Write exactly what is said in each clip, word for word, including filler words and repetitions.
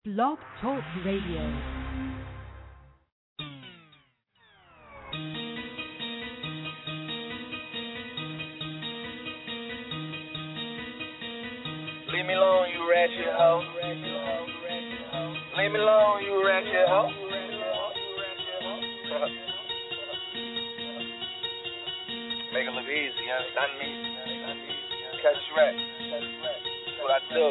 Blog Talk Radio. Leave me alone, you ratchet hoe. Leave me alone, you ratchet hoe. Make it look easy, you understand me? Catch right. That's what I do.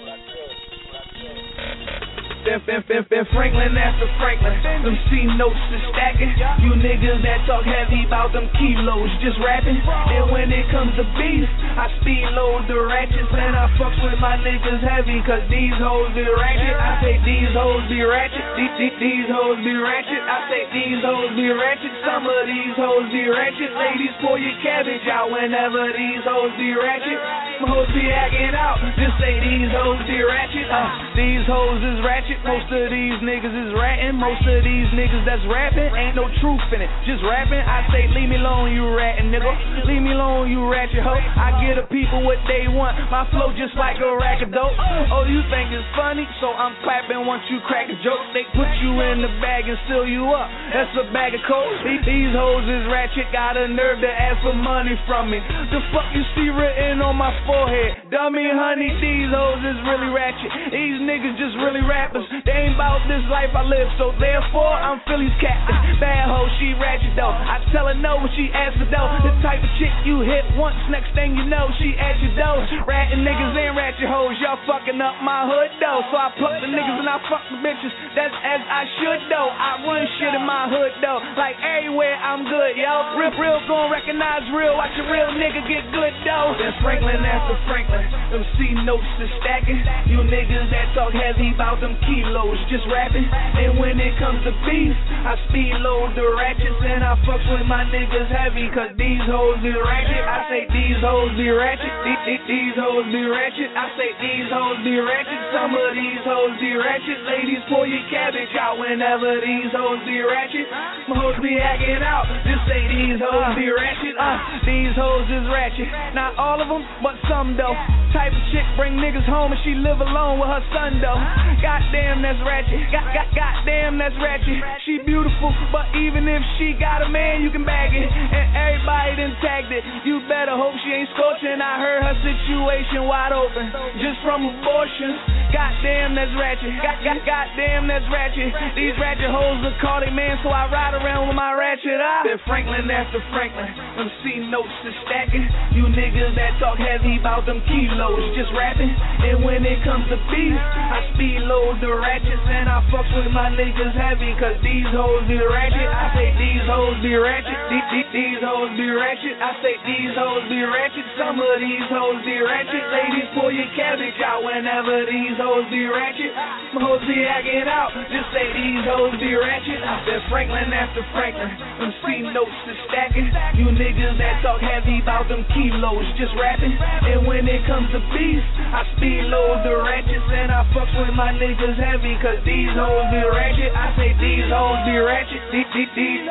Finn, Finn, Finn, Finn, Franklin after Franklin. Them C notes is stacking. You niggas that talk heavy about them kilos, just rapping. And when it comes to beef, I speed load the ratchets. And I fucks with my niggas heavy, cause these hoes be ratchet. I say these hoes be ratchet. These, these, these hoes be ratchet. I say these hoes be ratchet. Some of these hoes be ratchet. Ladies, pour your cabbage out whenever these hoes be ratchet. Them hoes be acting out. Just say these hoes be ratchet. Uh, these hoes is ratchet. Most of these niggas is ratting. Most of these niggas that's rapping ain't no truth in it. Just rapping. I say leave me alone, you ratting nigga. Leave me alone, you ratchet hoe. I give the people what they want. My flow just like a rack of dope. Oh, you think it's funny? So I'm clapping once you crack a joke. They put you in the bag and seal you up. That's a bag of coke. These hoes is ratchet. Got a nerve to ask for money from me. The fuck you see written on my forehead? Dummy, honey, these hoes is really ratchet. These niggas just really rappers. They ain't about this life I live, so therefore I'm Philly's captain. Bad hoe, she ratchet though. I tell her no when she asks for dough. The type of chick you hit once, next thing you know, she at your door. Ratting niggas and ratchet hoes, y'all fucking up my hood though. So I pluck the niggas and I fuck the bitches. That's as I should though. I run shit in my hood though. Like everywhere I'm good, yo. Real, real gon' recognize real. Watch a real nigga get good though. Then Franklin after Franklin, them C notes is stacking. You niggas that talk heavy about them kilos, just rapping. And when it comes to beef, I speed load the ratchets and I fucks with my niggas heavy, cause these hoes be ratchet. I say these hoes be ratchet. These, these, these hoes be ratchet. I say these hoes be ratchet. Some of these hoes be ratchet. Ladies, pour your cabbage out whenever these hoes be ratchet. My hoes be acting out. Just say these hoes be ratchet. Uh, these hoes is ratchet. Not all of them, but some though. Type of chick bring niggas home and she live alone with her son though. Goddamn, that's ratchet. Got, got, goddamn, that's ratchet. She beautiful, but even if she got a man, you can bag it. And everybody done tagged it. You better hope she ain't scorching. I heard her situation wide open, just from abortion. Goddamn, that's ratchet. Got, got, goddamn, that's ratchet. These ratchet hoes will call they man, so I ride around with my ratchet. I been Franklin after Franklin. Them C notes is stacking. You niggas that talk heavy about them kilos, just rapping. And when it comes to beef, I speed load the ratchets and I fucks with my niggas heavy, cause these hoes be ratchet. I say these hoes be ratchet. These, these, these hoes be ratchet. I say these hoes be ratchet. Some of these hoes be ratchet. Ladies, pour your cabbage out whenever these hoes be ratchet. My hoes be acting out. Just say these hoes be ratchet. Then Franklin after Franklin. Them C notes is stacking. You niggas that talk heavy about them kilos, just rapping. And when it comes to beef, I speed load the ratchets and I fucks with my niggas heavy, cause these hoes be ratchet. I say these hoes be ratchet. These, these, these.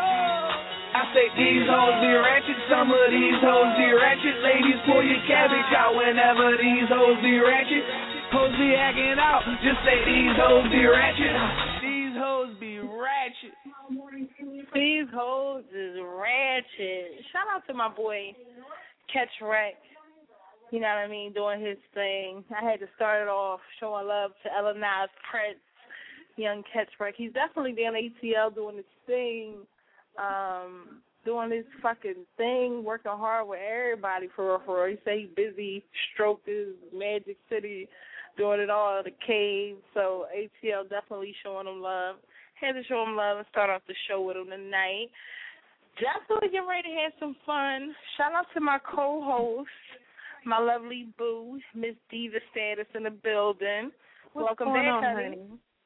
I say these hoes be ratchet. Some of these hoes be ratchet. Ladies, pour your cabbage out whenever these hoes be ratchet. Hoes be acting out. Just say these hoes be ratchet. These hoes be ratchet. These hoes is ratchet. Shout out to my boy Catch Wreck. You know what I mean, doing his thing. I had to start it off showing love to Ella Nas Prince, young Catch Wreck. He's definitely down A T L doing his thing, um, doing his fucking thing, working hard with everybody for real, for real. He say he's busy, stroked his Magic City, doing it all, the cave. So A T L definitely showing him love. Had to show him love and start off the show with him tonight. Definitely get ready to have some fun. Shout out to my co-host, my lovely boo, Miss Diva Status in the building. What's Welcome going back, on, honey.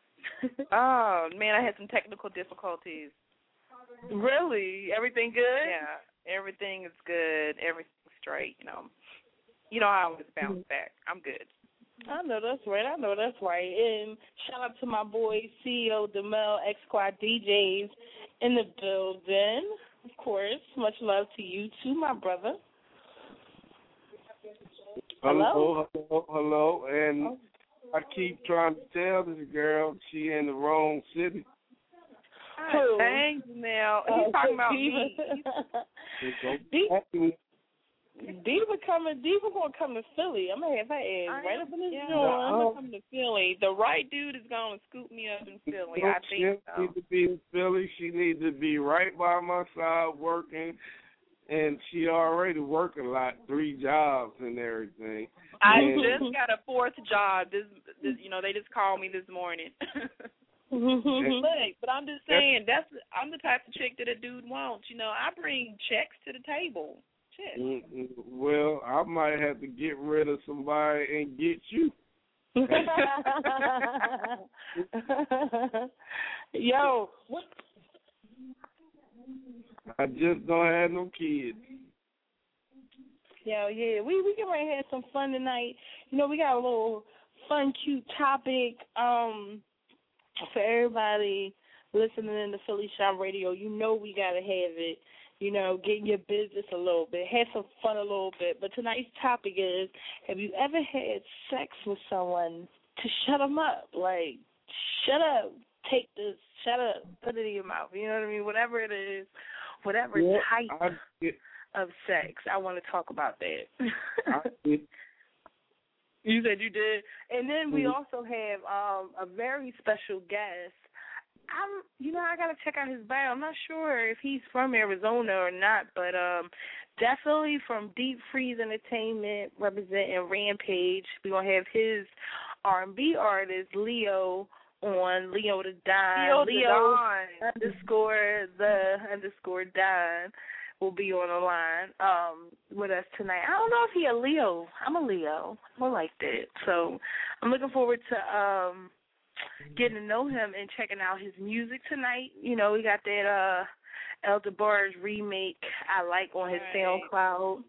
Oh, man, I had some technical difficulties. Really? Everything good? Yeah, everything is good. Everything's straight, you know. You know how I always bounce back. I'm good. I know that's right. I know that's right. And shout out to my boy, C E O Demel, X-Squad D Js in the building. Of course, much love to you too, my brother. Hello, hello, hello, and I keep trying to tell this girl she in the wrong city. God dang, now he's talking about me. Diva, Diva coming. Diva gonna come to Philly. I'm gonna have her ass right up in this yeah, joint. I'm gonna come to Philly. The right dude is gonna scoop me up in Philly. I think she so. needs to be in Philly. She needs to be right by my side working, and she already work a lot, three jobs and everything. I and, just got a fourth job. This, this, you know, they just called me this morning. Look, but I'm just saying, that's I'm the type of chick that a dude wants. You know, I bring checks to the table. Shit. Well, I might have to get rid of somebody and get you. Yo, what? I just don't have no kids. Yo, yeah, we we can ready to have some fun tonight. You know, we got a little fun, cute topic. Um. For everybody listening in the Philly Shop Radio, you know we got to have it, you know, get in your business a little bit, have some fun a little bit. But tonight's topic is, have you ever had sex with someone to shut them up? Like, shut up, take this, shut up, put it in your mouth. You know what I mean? Whatever it is, whatever yeah, type get, of sex, I want to talk about that. I get, You said you did. And then we mm-hmm. also have um, a very special guest. I'm, you know, I got to check out his bio. I'm not sure if he's from Arizona or not, but um, definitely from Deep Freeze Entertainment, representing Rampage. We're going to have his R and B artist, Leo, on Leo the Don. Leo, Leo the Don. underscore the underscore Don will be on the line um, with us tonight. I don't know if he a Leo. I'm a Leo. I like that. So I'm looking forward to um, getting to know him and checking out his music tonight. You know, we got that uh, El DeBarge remake I like on his right. SoundCloud.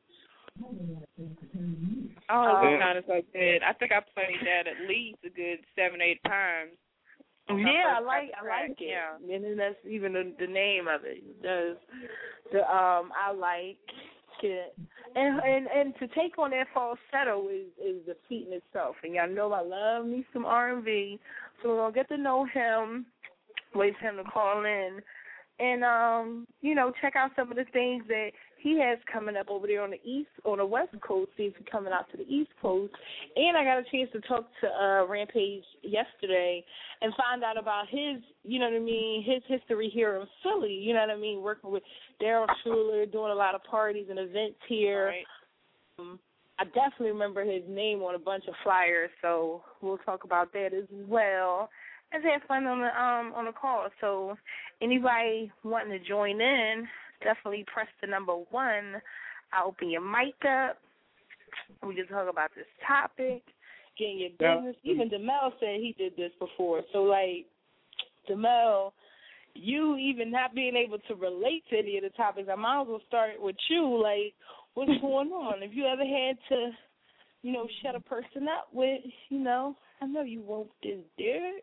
Oh, um, it's kind of so good. I think I played that at least a good seven, eight times. Yeah, I like I like it. Yeah. And then that's even the, the name of it. Does the um I like it. And and and to take on that falsetto is is the feat in itself. And y'all know I love me some R and B. So we're gonna get to know him, wait for him to call in, and um, you know, check out some of the things that he has coming up over there on the east, on the west coast. See if he's coming out to the east coast. And I got a chance to talk to uh, Rampage yesterday and find out about his, you know what I mean, his history here in Philly. You know what I mean, working with Daryl Schuler, doing a lot of parties and events here. Right. Um, I definitely remember his name on a bunch of flyers, so we'll talk about that as well. And have fun on the um on the call. So anybody wanting to join in, definitely press the number one. I'll open your mic up. We can talk about this topic, getting your business. Yeah. Even DeMel said he did this before. So, like, DeMel, you even not being able to relate to any of the topics, I might as well start with you. Like, what's going on? If you ever had to, you know, shut a person up with, you know, I know you won't this dirt.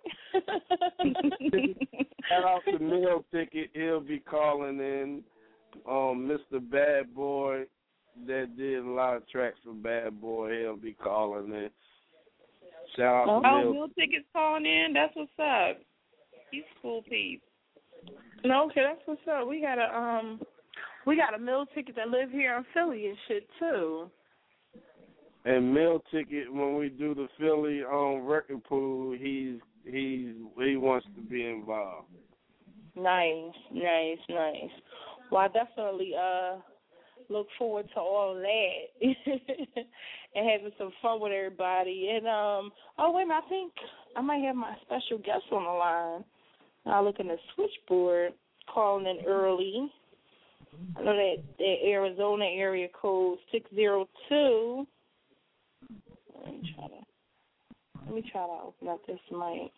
Shout out to Meal Ticket. He'll be calling in. Um, Mister Bad Boy that did a lot of tracks for Bad Boy. He'll be calling in. Shout out to Oh, Meal Meal Ticket's calling in. That's what's up. He's cool peeps. No, okay, that's what's up. We got a um, we got a Meal Ticket that live here in Philly and shit too. And Meal Ticket, when we do the Philly um record pool, he's he's he wants to be involved. Nice, nice, nice. Well, I definitely uh look forward to all that and having some fun with everybody. And um, oh wait a minute, I think I might have my special guest on the line. I'll look in the switchboard, calling in early. I know that that Arizona area code six zero two. Let me try to let me try to open up this mic.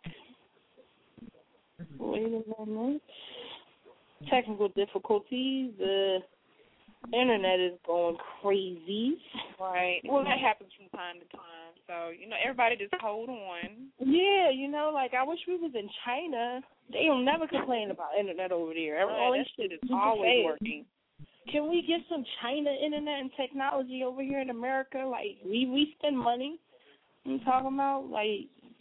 Wait a minute. Technical difficulties. The internet is going crazy. Right. Well, that happens from time to time. So, you know, everybody just hold on. Yeah, you know, like I wish we was in China. They don't never complain about internet over there. Right, All that shit is always working. Can we get some China internet and technology over here in America? Like, we, we spend money. I'm talking about, like,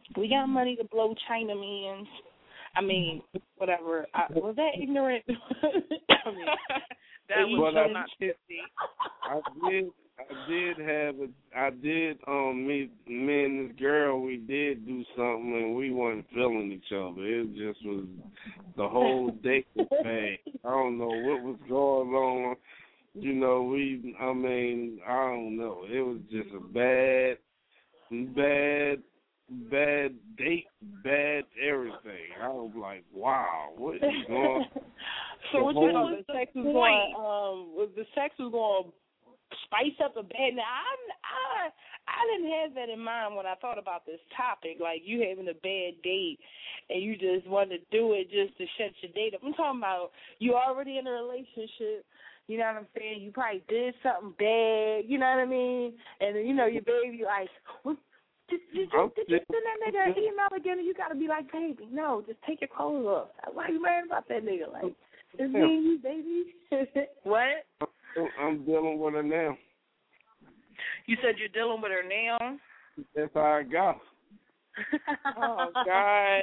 We got money to blow Chinamans. I mean, whatever. I, was that ignorant? I mean, that was but not I, I did. I did have a. I did um meet me and this girl. We did do something, and we weren't feeling each other. It just was the whole date was bad. I don't know what was going on. You know, we. I mean, I don't know. It was just a bad, bad, bad date, bad everything. I was like, wow, what is going? So what you know? the The sex was point? going. Um, was the sex was going. Spice up a bad. Now I, I I didn't have that in mind when I thought about this topic. Like you having a bad date and you just want to do it just to shut your date up. I'm talking about you already in a relationship. You know what I'm saying? You probably did something bad. You know what I mean? And then, you know your baby like, what, did, did you did you send that nigga an email again? And you got to be like, baby, no, just take your clothes off. Why are you mad about that nigga? Like it's me and you, baby. What? I'm dealing with her now. You said you're dealing with her now? That's how I got. Oh, God.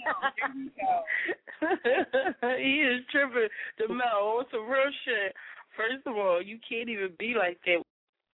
He is tripping. DeMelo, it's some real shit. First of all, you can't even be like that